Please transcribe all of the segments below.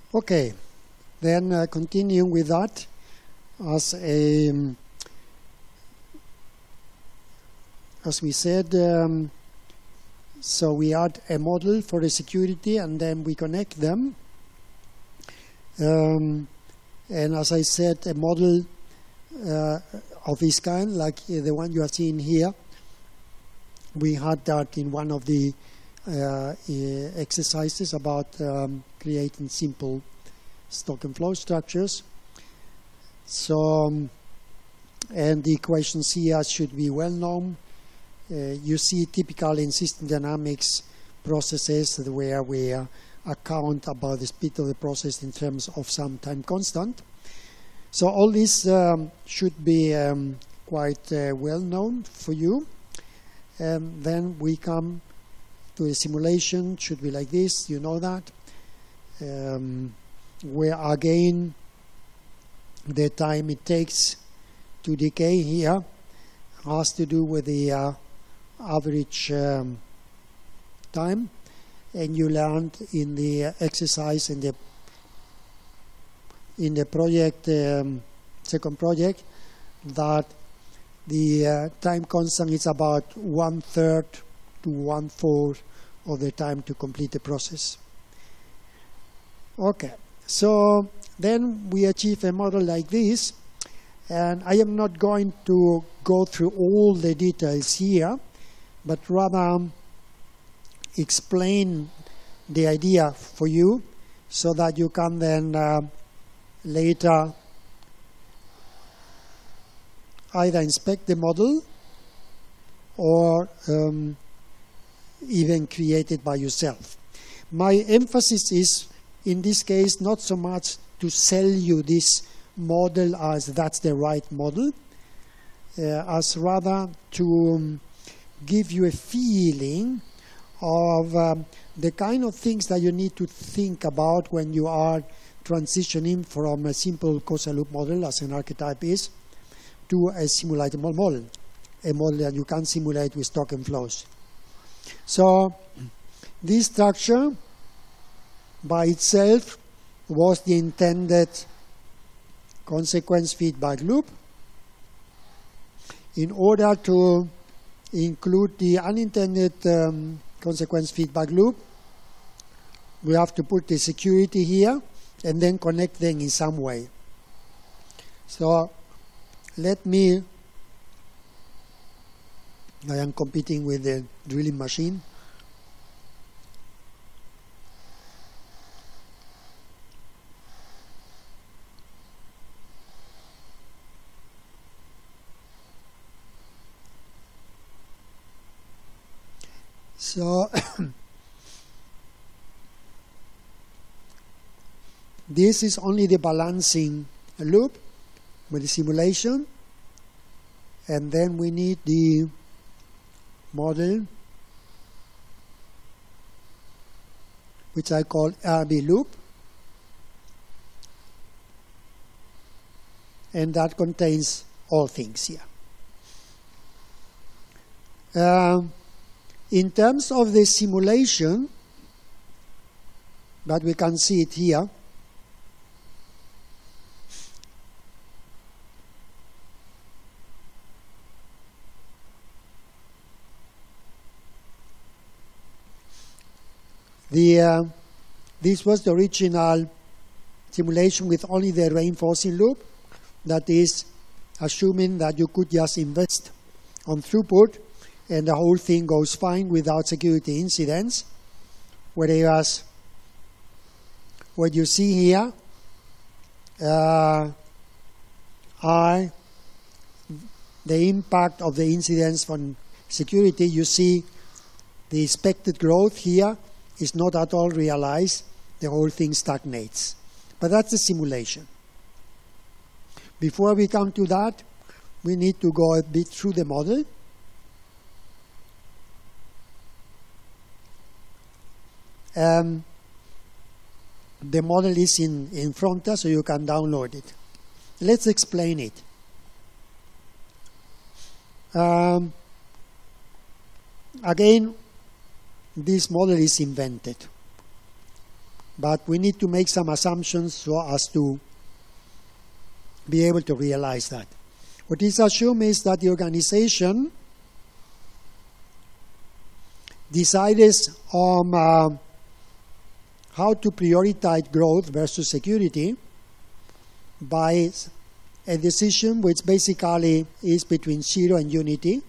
Okay, then continuing with that, as we said, so we add a model for the security and then we connect them. And as I said, a model of this kind, like the one you are seeing here, we had that in one of the exercises about creating simple stock and flow structures. So, and the equations here should be well known. You see typical in system dynamics processes where we account about the speed of the process in terms of some time constant. So all this should be quite well known for you. And then we come to a simulation, should be like this, you know that, where again the time it takes to decay here has to do with the average time, and you learned in the exercise in the project, second project, that the time constant is about 1/3 to 1/4 of the time to complete the process. Okay, so then we achieve a model like this, and I am not going to go through all the details here, but rather explain the idea for you so that you can then later either inspect the model or even create it by yourself. My emphasis is, in this case, not so much to sell you this model as that's the right model, as rather to give you a feeling of the kind of things that you need to think about when you are transitioning from a simple causal loop model, as an archetype is, to a simulatable model, a model that you can simulate with stock and flows. So this structure by itself was the intended consequence feedback loop. In order to include the unintended consequence feedback loop, we have to put the security here and then connect them in some way. So let me, I am competing with the drilling machine. So this is only the balancing loop with the simulation, and then we need the model, which I call RB loop, and that contains all things here. In terms of the simulation, but we can see it here, this was the original simulation with only the reinforcing loop, that is, assuming that you could just invest on throughput and the whole thing goes fine without security incidents. Whereas what you see here are the impact of the incidents from security. You see the expected growth here is not at all realized. The whole thing stagnates. But that's the simulation. Before we come to that, we need to go a bit through the model. The model is in Fronta, so you can download it. Let's explain it. Again, this model is invented. but we need to make some assumptions so as to be able to realize that. What is assumed is that the organization decides on how to prioritize growth versus security by a decision which basically is between 0 and unity.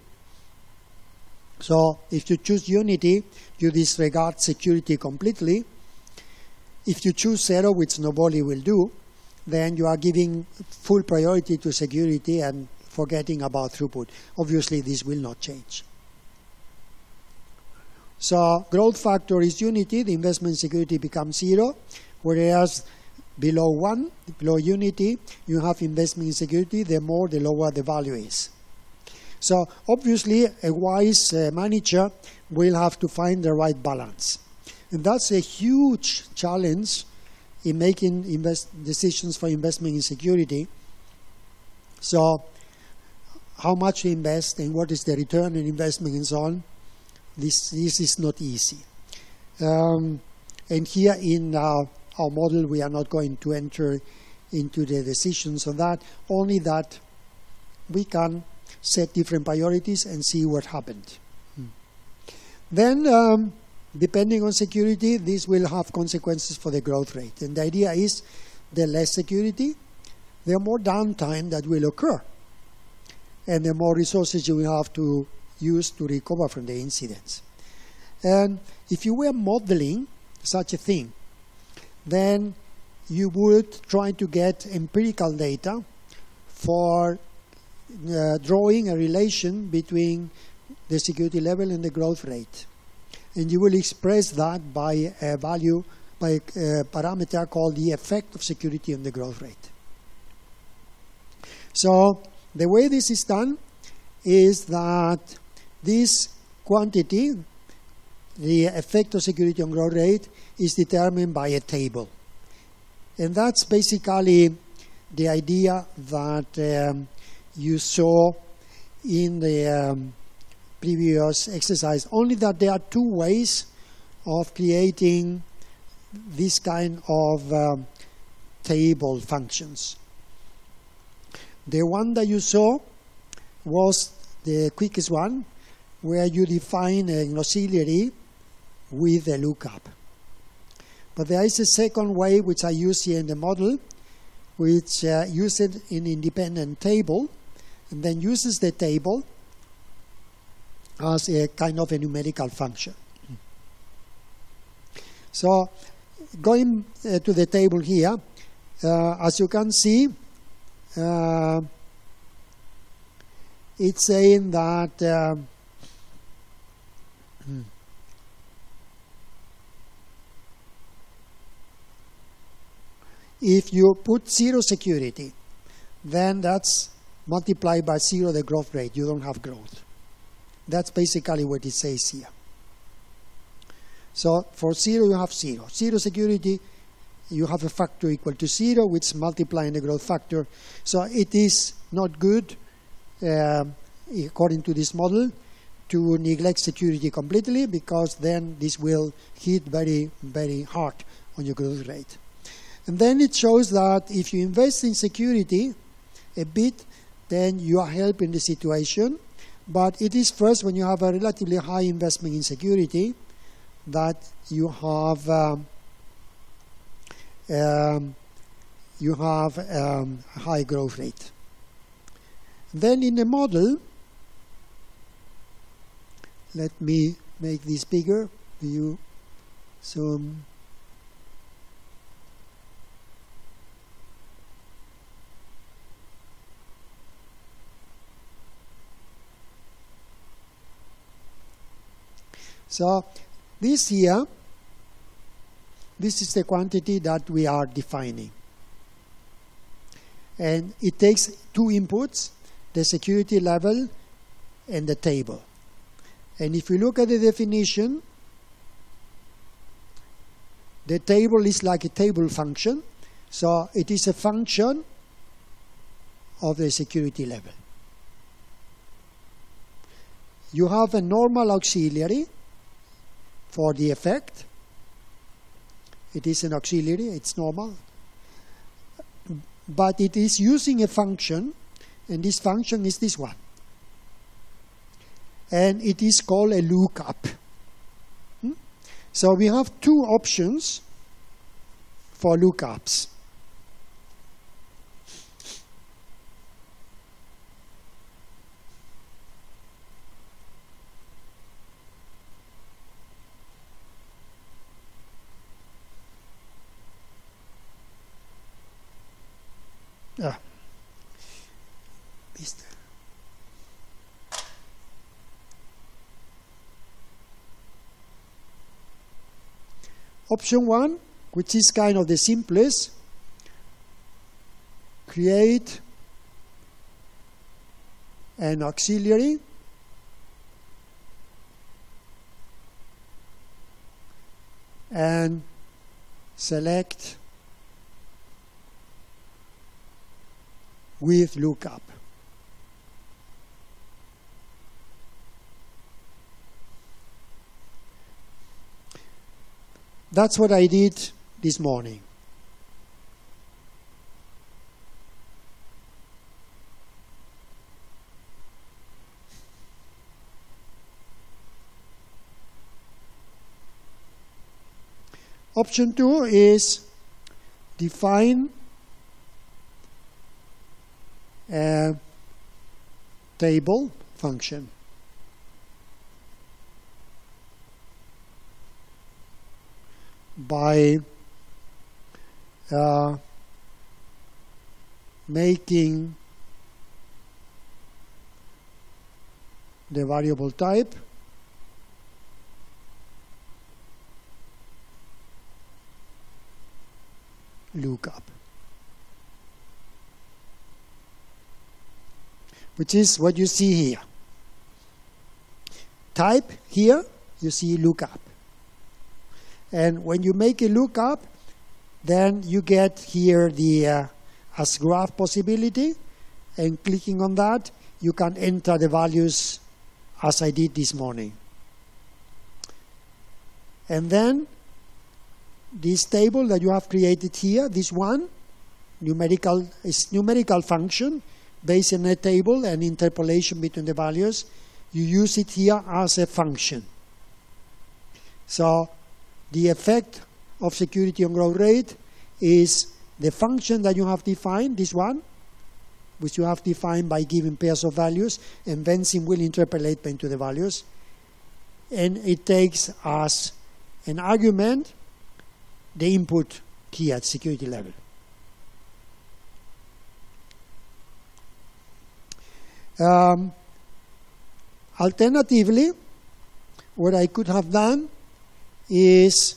So if you choose unity, you disregard security completely. If you choose 0, which nobody will do, then you are giving full priority to security and forgetting about throughput. Obviously, this will not change. So growth factor is unity, the investment in security becomes 0, whereas below 1, below unity, you have investment in security, the more, the lower the value is. So obviously, a wise manager will have to find the right balance. And that's a huge challenge in making decisions for investment in security. So how much to invest and what is the return on investment and so on, this is not easy. And here in our model, we are not going to enter into the decisions on that, only that we can set different priorities and see what happened. Then, depending on security, this will have consequences for the growth rate. And the idea is the less security, the more downtime that will occur, and the more resources you will have to use to recover from the incidents. And if you were modeling such a thing, then you would try to get empirical data for drawing a relation between the security level and the growth rate. And you will express that by a value, by a parameter called the effect of security on the growth rate. So the way this is done is that this quantity, the effect of security on growth rate, is determined by a table. And that's basically the idea that you saw in the previous exercise, only that there are two ways of creating this kind of table functions. The one that you saw was the quickest one, where you define an auxiliary with a lookup. But there is a second way, which I use here in the model, which uses an independent table, and then uses the table as a kind of a numerical function. So going to the table here, as you can see, it's saying that if you put 0 security, then that's multiplied by 0 the growth rate. You don't have growth. That's basically what it says here. So for 0, you have 0. 0 security, you have a factor equal to 0, which is multiplying the growth factor. So it is not good, according to this model, to neglect security completely, because then this will hit very, very hard on your growth rate. And then it shows that if you invest in security a bit, then you are helping the situation. But it is first when you have a relatively high investment in security that you have a high growth rate. Then in the model, let me make this bigger. View zoom. So this here, this is the quantity that we are defining. And it takes two inputs, the security level and the table. And if you look at the definition, the table is like a table function. So it is a function of the security level. You have a normal auxiliary for the effect, It is an auxiliary, it's normal. But it is using a function, and this function is this one. And it is called a lookup. So we have two options for lookups. Mister. Option 1, which is kind of the simplest, create an auxiliary and select with lookup. That's what I did this morning. Option 2 is define a table function. By making the variable type lookup, which is what you see here. Type here, you see lookup. And when you make a lookup, then you get here the as graph possibility, and clicking on that, you can enter the values as I did this morning. And then this table that you have created here, this one, is numerical function based on a table and interpolation between the values. You use it here as a function. So the effect of security on growth rate is the function that you have defined, this one, which you have defined by giving pairs of values, and Vensim will interpolate into the values. And it takes as an argument the input key at security level. Alternatively, what I could have done is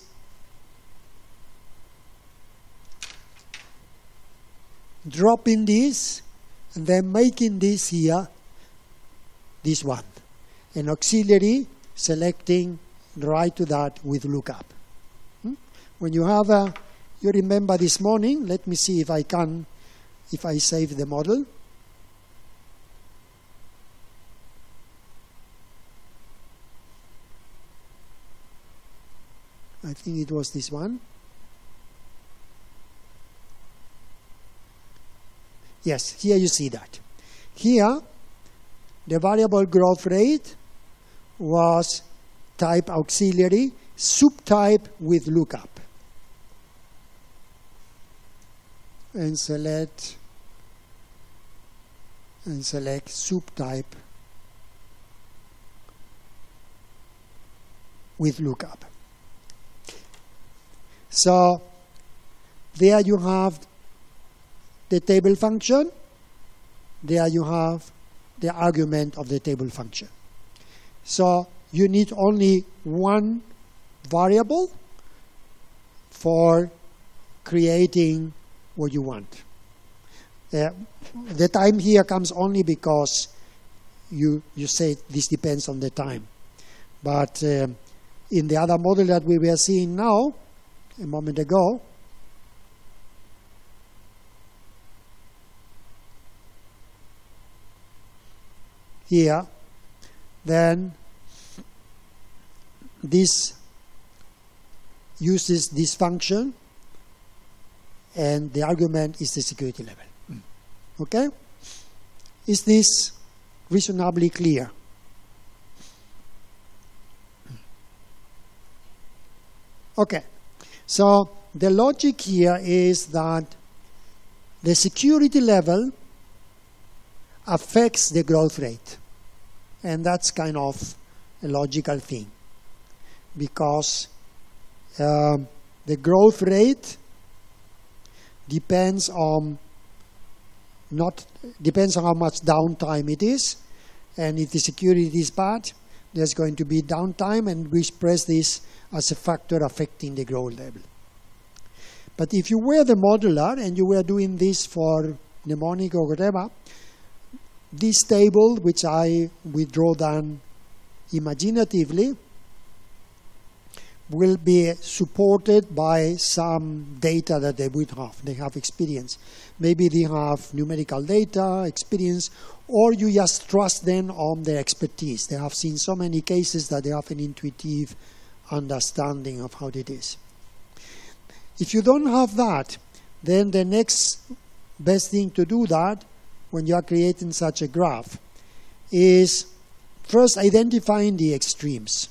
dropping this and then making this here, this one, an auxiliary, selecting right to that with lookup. When you have you remember this morning, let me see if I save the model. I think it was this one. Yes, here you see that. Here, the variable growth rate was type auxiliary, subtype with lookup. And select subtype with lookup. So there you have the table function. There you have the argument of the table function. So you need only one variable for creating what you want. The time here comes only because you say this depends on the time. But in the other model that we were seeing now, a moment ago, here, then this uses this function, and the argument is the security level. Okay? Is this reasonably clear? Okay. So the logic here is that the security level affects the growth rate. And that's kind of a logical thing. Because the growth rate depends on how much downtime it is. And if the security is bad, there's going to be downtime, and we express this as a factor affecting the growth level. But if you were the modeler and you were doing this for mnemonic or whatever, this table, which I withdraw down imaginatively, will be supported by some data that they would have. They have experience. Maybe they have numerical data, experience, or you just trust them on their expertise. They have seen so many cases that they have an intuitive understanding of how it is. If you don't have that, then the next best thing to do that when you are creating such a graph is first identifying the extremes.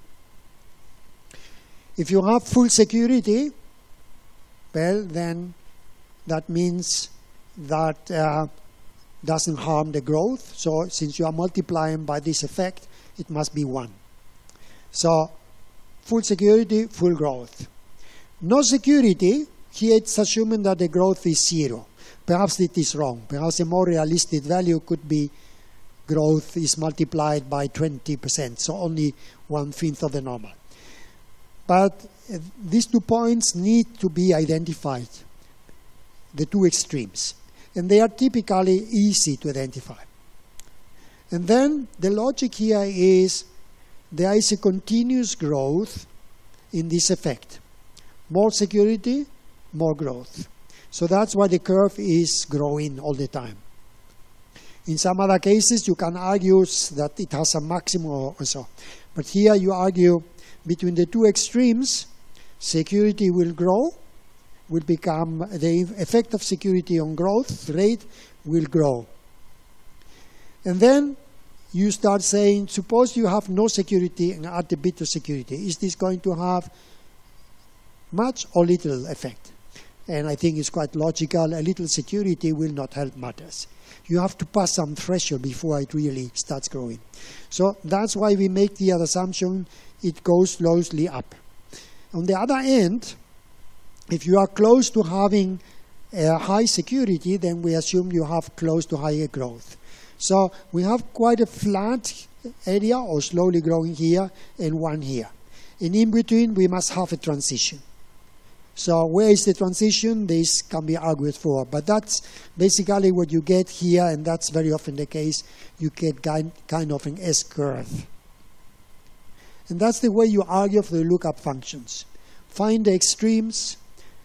If you have full security, well, then that means that doesn't harm the growth. So since you are multiplying by this effect, it must be 1. So full security, full growth. No security, here it's assuming that the growth is 0. Perhaps it is wrong. Perhaps a more realistic value could be growth is multiplied by 20%, so only 1/5 of the normal. But these 2 points need to be identified, the 2 extremes. And they are typically easy to identify. And then the logic here is there is a continuous growth in this effect. More security, more growth. So that's why the curve is growing all the time. In some other cases, you can argue that it has a maximum or so. But here you argue between the 2 extremes, security will grow, will become, the effect of security on growth rate will grow. And then you start saying, suppose you have no security and add a bit of security. Is this going to have much or little effect? And I think it's quite logical. A little security will not help matters. You have to pass some threshold before it really starts growing. So that's why we make the other assumption it goes slowly up. On the other end, if you are close to having a high security, then we assume you have close to higher growth. So we have quite a flat area or slowly growing here and 1 here. And in between, we must have a transition. So where is the transition? This can be argued for. But that's basically what you get here, and that's very often the case. You get kind of an S-curve. And that's the way you argue for the lookup functions. Find the extremes.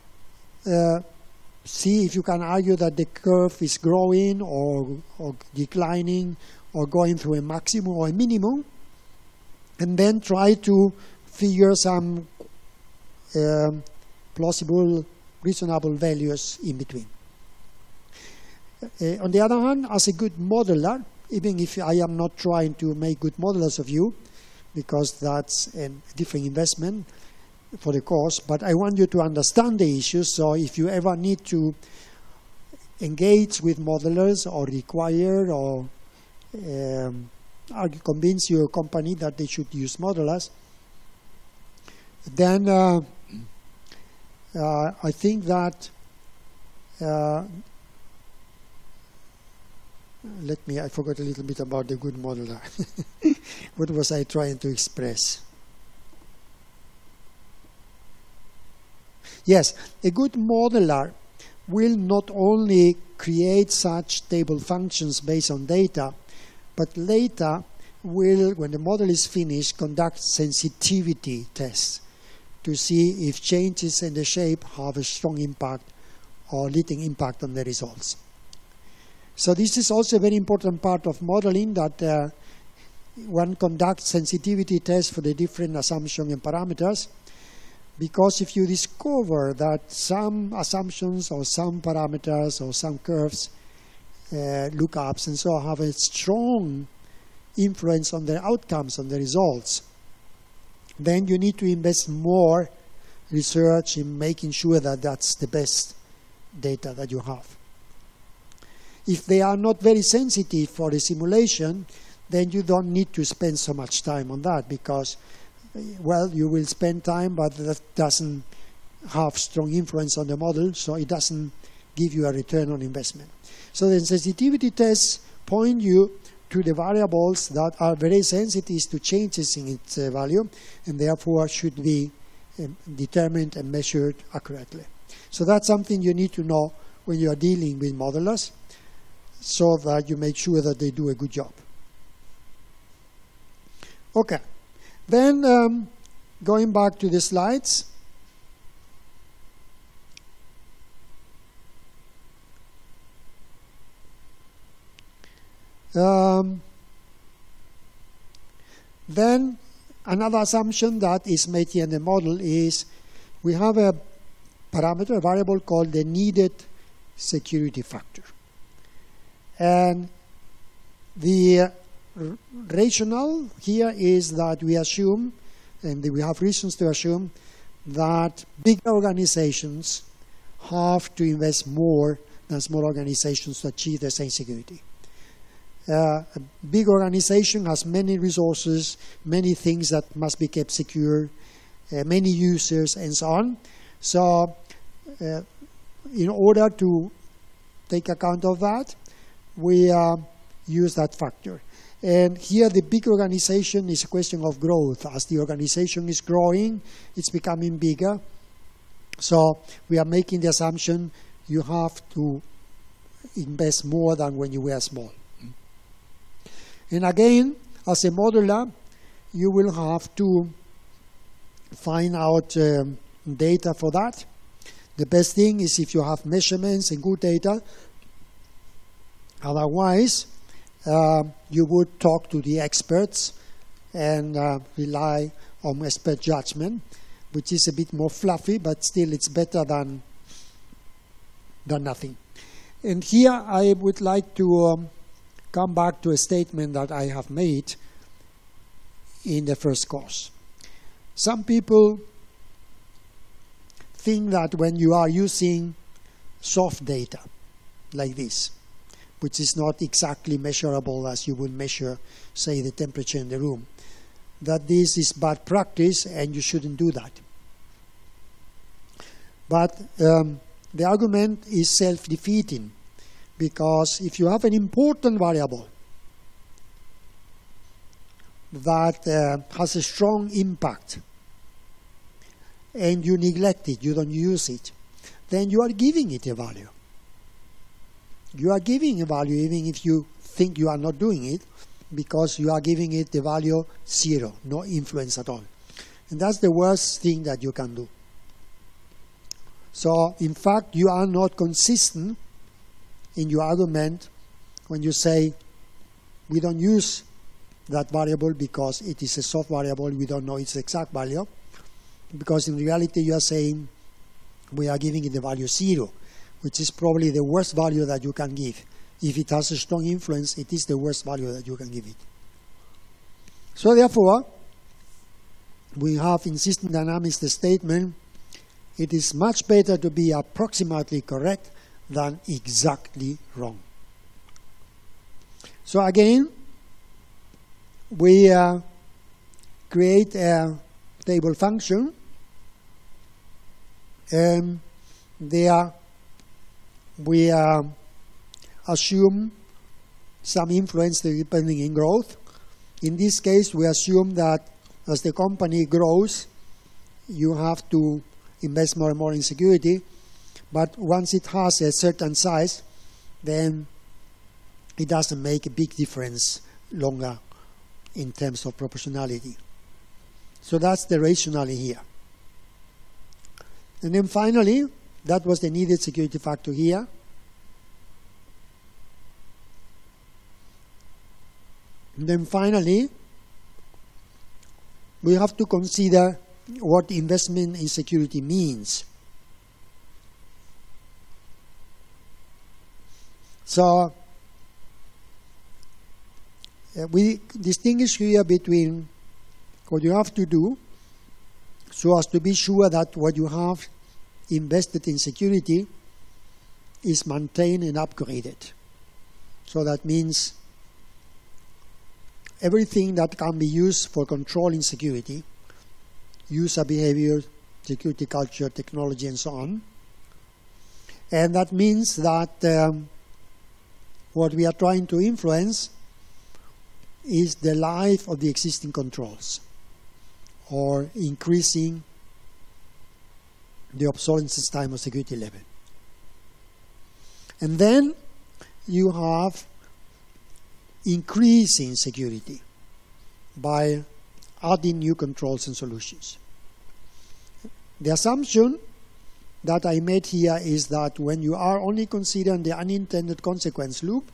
See if you can argue that the curve is growing or declining or going through a maximum or a minimum. And then try to figure some plausible, reasonable values in between. On the other hand, as a good modeler, even if I am not trying to make good modelers of you, because that's a different investment for the course, but I want you to understand the issues. So if you ever need to engage with modelers or require or convince your company that they should use modelers, then I think that I forgot a little bit about the good modeler. What was I trying to express? Yes, a good modeler will not only create such table functions based on data, but later will, when the model is finished, conduct sensitivity tests to see if changes in the shape have a strong impact or little impact on the results. So this is also a very important part of modeling, that one conducts sensitivity tests for the different assumptions and parameters. Because if you discover that some assumptions or some parameters or some curves, lookups and so on, have a strong influence on the outcomes, on the results, then you need to invest more research in making sure that that's the best data that you have. If they are not very sensitive for the simulation, then you don't need to spend so much time on that because, well, you will spend time, but that doesn't have strong influence on the model, so it doesn't give you a return on investment. So the sensitivity tests point you to the variables that are very sensitive to changes in its value and therefore should be determined and measured accurately. So that's something you need to know when you are dealing with modelers so that you make sure that they do a good job. Okay, then going back to the slides. Then another assumption that is made here in the model is we have a parameter, a variable called the needed security factor. And the rationale here is that we assume, and we have reasons to assume, that big organizations have to invest more than small organizations to achieve the same security. A big organization has many resources, many things that must be kept secure, many users, and so on. So in order to take account of that, we use that factor. And here the big organization is a question of growth. As the organization is growing, it's becoming bigger. So we are making the assumption you have to invest more than when you were small. And again, as a modeler, you will have to find out data for that. The best thing is if you have measurements and good data. Otherwise, you would talk to the experts and rely on expert judgment, which is a bit more fluffy, but still it's better than nothing. And here I would like to come back to a statement that I have made in the first course. Some people think that when you are using soft data like this, which is not exactly measurable as you would measure, say, the temperature in the room, that this is bad practice and you shouldn't do that. But the argument is self-defeating, because if you have an important variable that has a strong impact and you neglect it, you don't use it, then you are giving it a value. You are giving a value even if you think you are not doing it, because you are giving it the value 0, no influence at all. And that's the worst thing that you can do. So, in fact, you are not consistent in your argument when you say we don't use that variable because it is a soft variable, we don't know its exact value, because in reality you are saying we are giving it the value 0, which is probably the worst value that you can give. If it has a strong influence, it is the worst value that you can give it. So therefore, we have in system dynamics the statement, it is much better to be approximately correct than exactly wrong. So again, we create a table function, and there we assume some influence depending in growth. In this case, we assume that as the company grows, you have to invest more and more in security. But once it has a certain size, then it doesn't make a big difference longer in terms of proportionality. So that's the rationale here. And then finally, that was the needed security factor here. And then finally, we have to consider what investment in security means. So we distinguish here between what you have to do so as to be sure that what you have invested in security is maintained and upgraded. So that means everything that can be used for controlling security, user behavior, security culture, technology, and so on. And that means that what we are trying to influence is the life of the existing controls, or increasing the obsolescence time of security level. And then you have increasing security by adding new controls and solutions. The assumption that I made here is that when you are only considering the unintended consequence loop,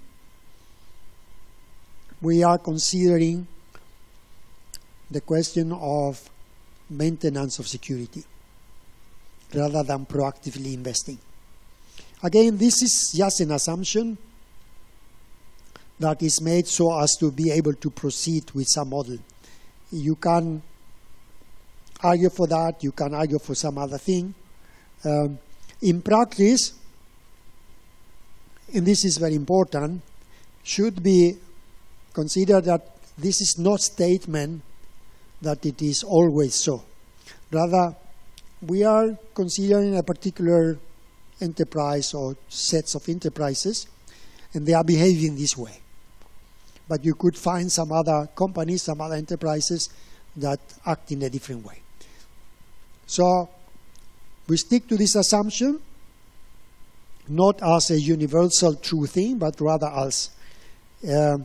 we are considering the question of maintenance of security rather than proactively investing. Again, this is just an assumption that is made so as to be able to proceed with some model. You can argue for that, you can argue for some other thing. In practice, and this is very important, should be considered that this is not statement that it is always so. Rather, we are considering a particular enterprise or sets of enterprises, and they are behaving this way. But you could find some other companies, some other enterprises that act in a different way. So we stick to this assumption, not as a universal true thing, but rather as an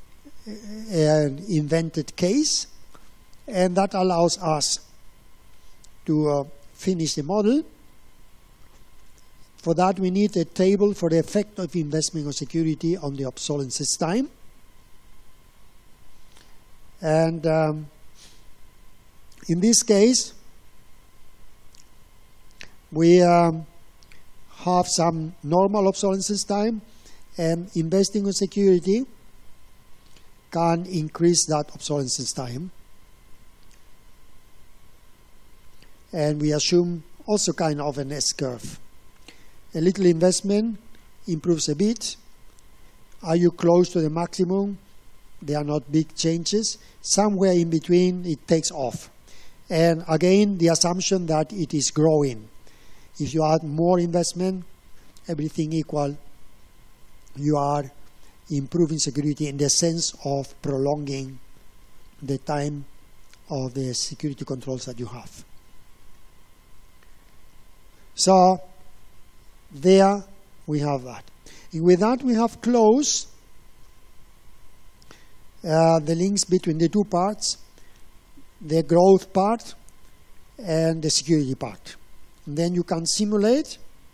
invented case, and that allows us to finish the model. For that, we need a table for the effect of investment on security on the obsolescence time. And in this case, we have some normal obsolescence time, and investing on security can increase that obsolescence time. And we assume also kind of an S-curve. A little investment improves a bit. Are you close to the maximum? They are not big changes. Somewhere in between, it takes off. And again, the assumption that it is growing. If you add more investment, everything equal, you are improving security in the sense of prolonging the time of the security controls that you have. So there we have that. And with that, we have closed the links between the two parts, the growth part and the security part. And then you can simulate,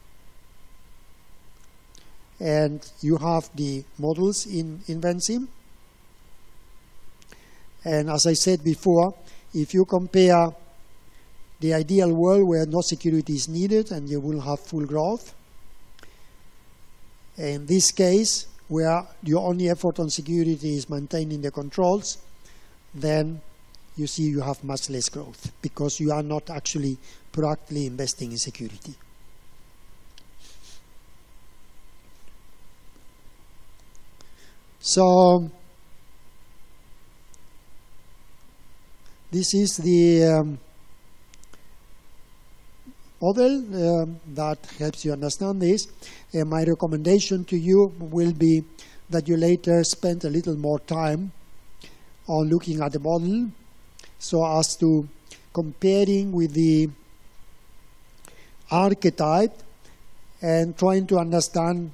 and you have the models in Vensim. And as I said before, if you compare the ideal world where no security is needed and you will have full growth, in this case, where your only effort on security is maintaining the controls, then you see you have much less growth because you are not actually proactively investing in security. So this is the model that helps you understand this. My recommendation to you will be that you later spend a little more time on looking at the model so as to comparing with the archetype and trying to understand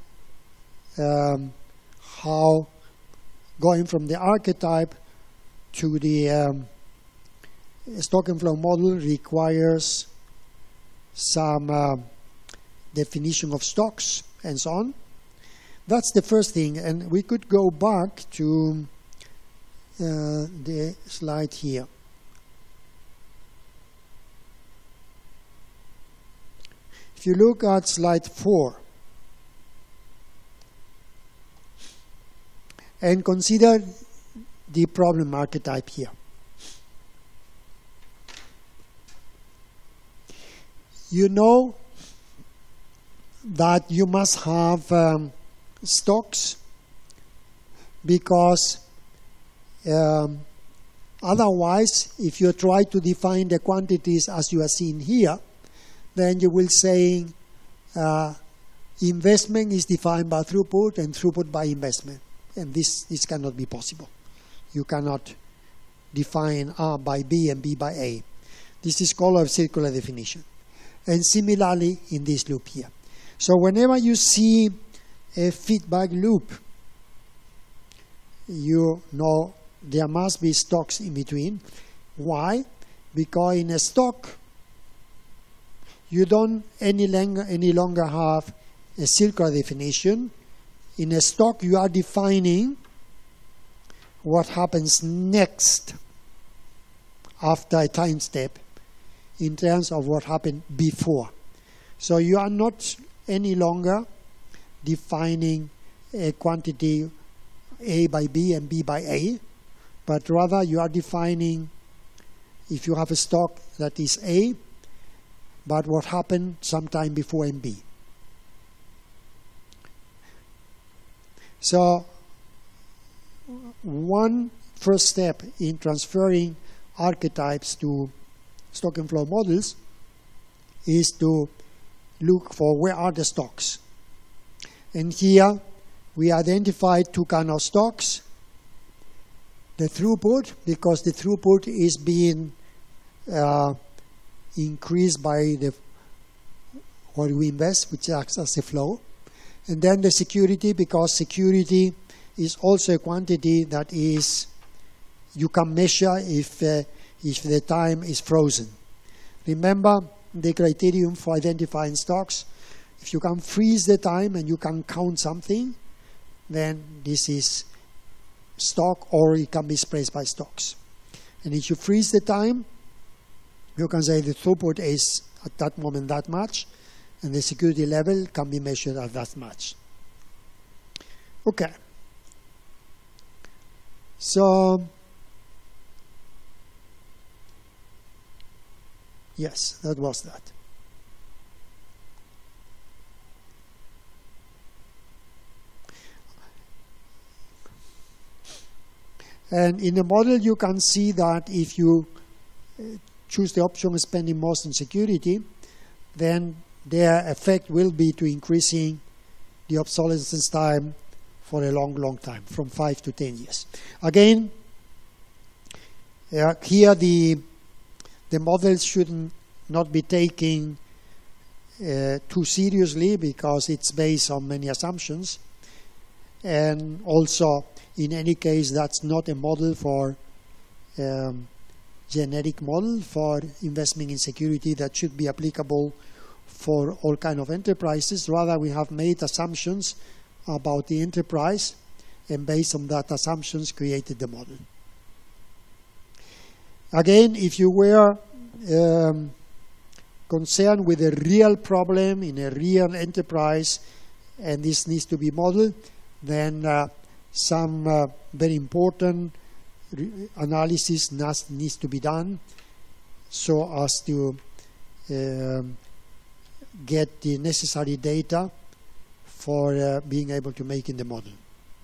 how going from the archetype to the stock and flow model requires some definition of stocks and so on. That's the first thing, and we could go back to the slide here. If you look at slide 4 and consider the problem archetype here. You know that you must have stocks because otherwise, if you try to define the quantities as you are seeing here, then you will say investment is defined by throughput and throughput by investment. And this cannot be possible. You cannot define A by B and B by A. This is called a circular definition. And similarly in this loop here. So whenever you see a feedback loop, you know there must be stocks in between. Why? Because in a stock, you don't any longer have a circular definition. In a stock, you are defining what happens next after a time step in terms of what happened before. So you are not any longer defining a quantity A by B and B by A, but rather you are defining, if you have a stock that is A, but what happened sometime before in B. So one first step in transferring archetypes to stock and flow models is to look for where are the stocks. And here we identified two kinds of stocks. The throughput, because the throughput is being increased by what we invest, which acts as a flow. And then the security, because security is also a quantity that is you can measure if the time is frozen. Remember the criterion for identifying stocks. If you can freeze the time and you can count something, then this is stock, or it can be expressed by stocks. And if you freeze the time, you can say the throughput is at that moment that much, and the security level can be measured at that much. Okay. So, yes, that was that. And in the model, you can see that if you choose the option of spending most on security, then their effect will be to increasing the obsolescence time for a long, long time, from 5 to 10 years. Again, here the models should not be taken too seriously because it's based on many assumptions. And also, in any case, that's not a model for generic model for investment in security that should be applicable for all kind of enterprises. Rather, we have made assumptions about the enterprise, and based on that assumptions, created the model. Again, if you were concerned with a real problem in a real enterprise, and this needs to be modeled, then some very important analysis needs to be done so as to get the necessary data for being able to make in the model.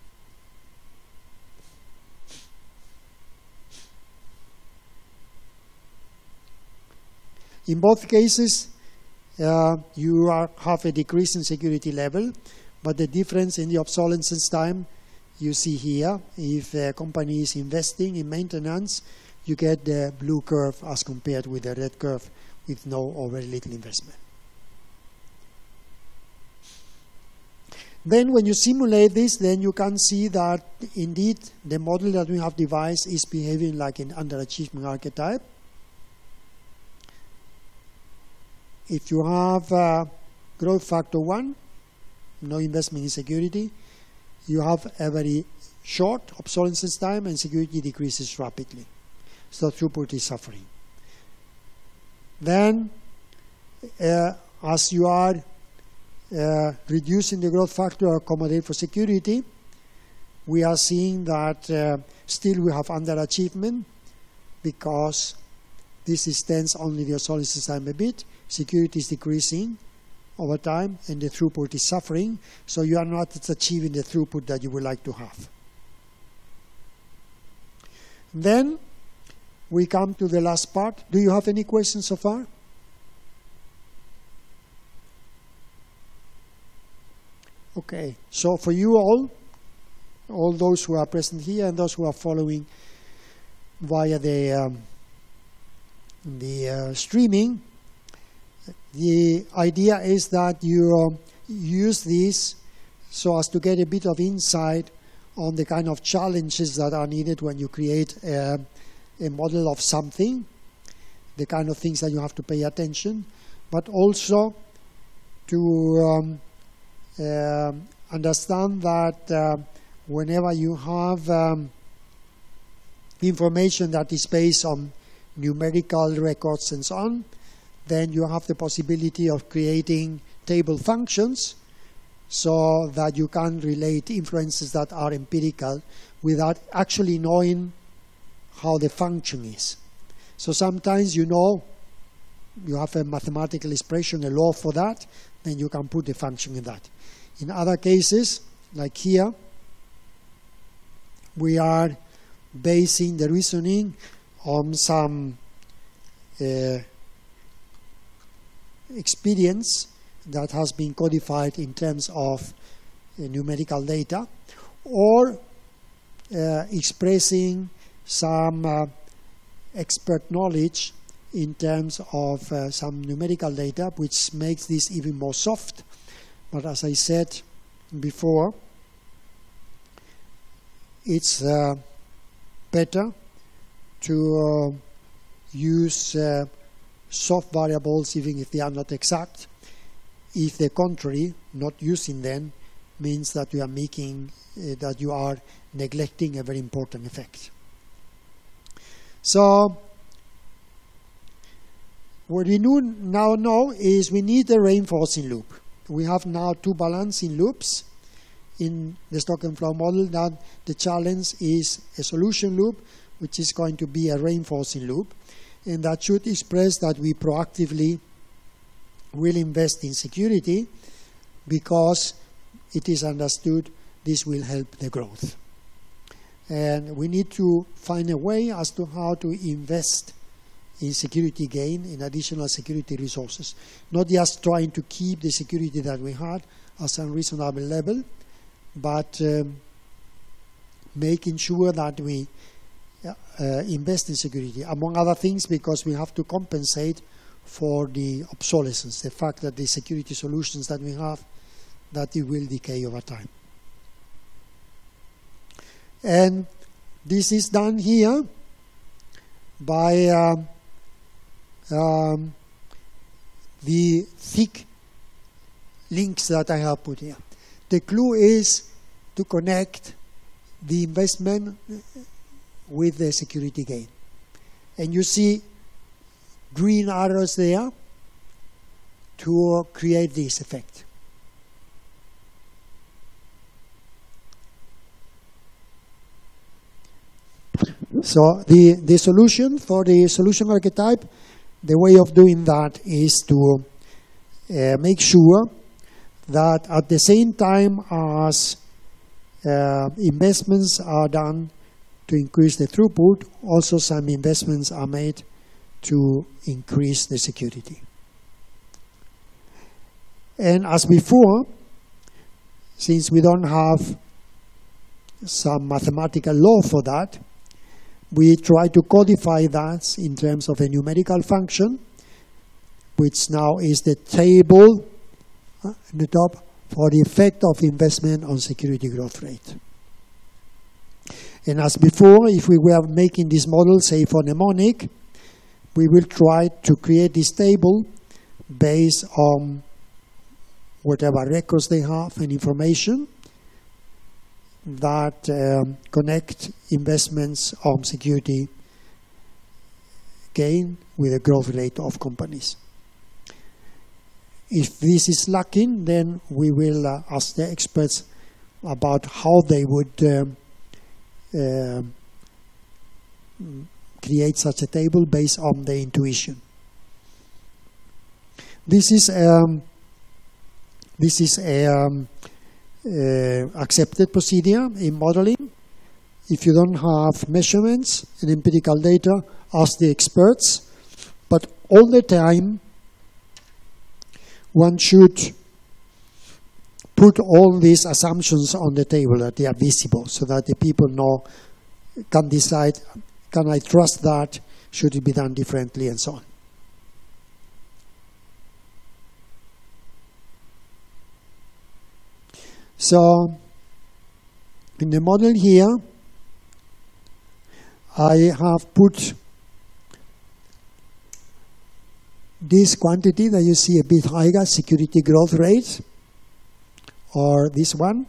In both cases, you have a decrease in security level, but the difference in the obsolescence time you see here. If a company is investing in maintenance, you get the blue curve as compared with the red curve with no or very little investment. Then when you simulate this, then you can see that indeed the model that we have devised is behaving like an underachievement archetype. If you have growth factor 1, no investment in security, you have a very short obsolescence time and security decreases rapidly. So throughput is suffering. Then as you are reducing the growth factor to accommodate for security, we are seeing that still we have underachievement because this extends only the osmosis time a bit. Security is decreasing over time and the throughput is suffering, so you are not achieving the throughput that you would like to have. Then we come to the last part. Do you have any questions so far? Okay, so for you all those who are present here and those who are following via the streaming, the idea is that you use this so as to get a bit of insight on the kind of challenges that are needed when you create a model of something, the kind of things that you have to pay attention, but also to understand that whenever you have information that is based on numerical records and so on, then you have the possibility of creating table functions so that you can relate influences that are empirical without actually knowing how the function is. So sometimes you know you have a mathematical expression, a law for that, then you can put the function in that. In other cases, like here, we are basing the reasoning on some experience that has been codified in terms of numerical data, or expressing some expert knowledge in terms of some numerical data, which makes this even more soft. But as I said before, it's better to use soft variables even if they are not exact. If the contrary, not using them, means that you are making that you are neglecting a very important effect. So what we now know is we need a reinforcing loop. We have now two balancing loops in the stock and flow model. Now the challenge is a solution loop, which is going to be a reinforcing loop, and that should express that we proactively will invest in security because it is understood this will help the growth. And we need to find a way as to how to invest in security gain, in additional security resources. Not just trying to keep the security that we had at a reasonable level, but making sure that we invest in security, among other things because we have to compensate for the obsolescence, the fact that the security solutions that we have, that it will decay over time. And this is done here by the thick links that I have put here. The clue is to connect the investment with the security gain. And you see green arrows there to create this effect. So the solution for the solution archetype, the way of doing that is to make sure that at the same time as investments are done to increase the throughput, also some investments are made to increase the security. And as before, since we don't have some mathematical law for that, we try to codify that in terms of a numerical function, which now is the table at the top for the effect of investment on security growth rate. And as before, if we were making this model, say for mnemonic, we will try to create this table based on whatever records they have and information that connect investments on security gain with the growth rate of companies. If this is lacking, then we will ask the experts about how they would create such a table based on the intuition. This is accepted procedure in modeling. If you don't have measurements and empirical data, ask the experts. But all the time, one should put all these assumptions on the table that they are visible, so that the people can decide, can I trust that, should it be done differently, and so on. So, in the model here, I have put this quantity that you see a bit higher, security growth rate, or this one.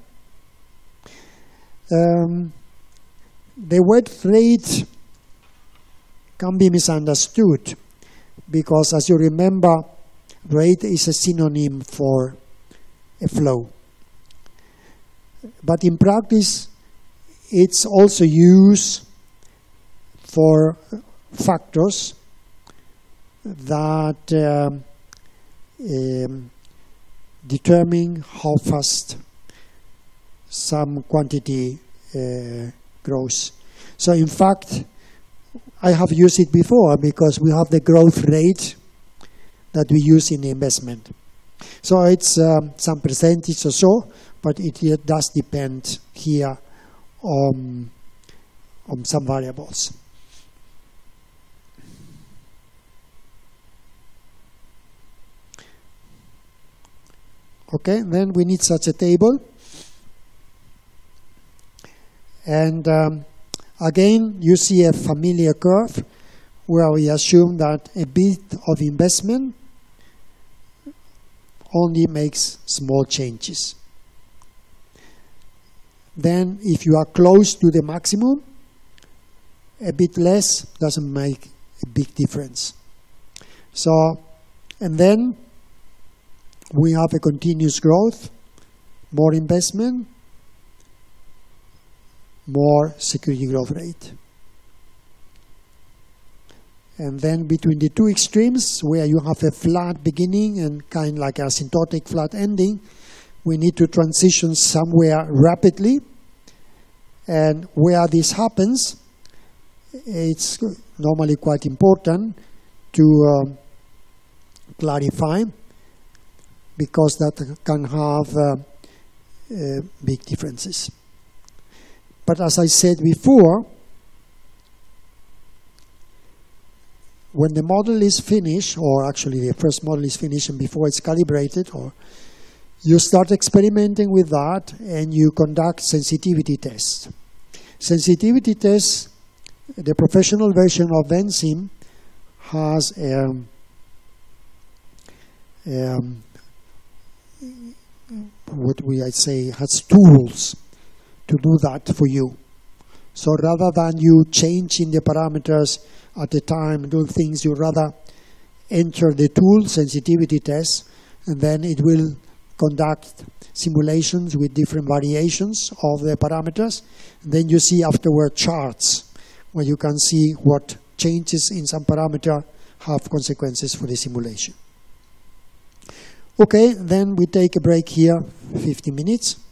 The word rate can be misunderstood because, as you remember, rate is a synonym for a flow. But in practice, it's also used for factors that determine how fast some quantity grows. So in fact, I have used it before because we have the growth rate that we use in the investment. So it's some percentage or so, but it does depend here on some variables. Okay, then we need such a table. And again, you see a familiar curve where we assume that a bit of investment only makes small changes. Then if you are close to the maximum, a bit less doesn't make a big difference. So, and then we have a continuous growth, more investment, more security growth rate. And then between the two extremes, where you have a flat beginning and kind of like an asymptotic flat ending, we need to transition somewhere rapidly. And where this happens, it's normally quite important to clarify, because that can have big differences. But as I said before, when the model is finished, or actually the first model is finished and before it's calibrated, or you start experimenting with that and you conduct sensitivity tests. Sensitivity tests, the professional version of Vensim has has tools to do that for you. So rather than you changing the parameters at the time, do things, you rather enter the tool, sensitivity test, and then it will conduct simulations with different variations of the parameters. And then you see afterward charts where you can see what changes in some parameter have consequences for the simulation. Okay, then we take a break here, 15 minutes.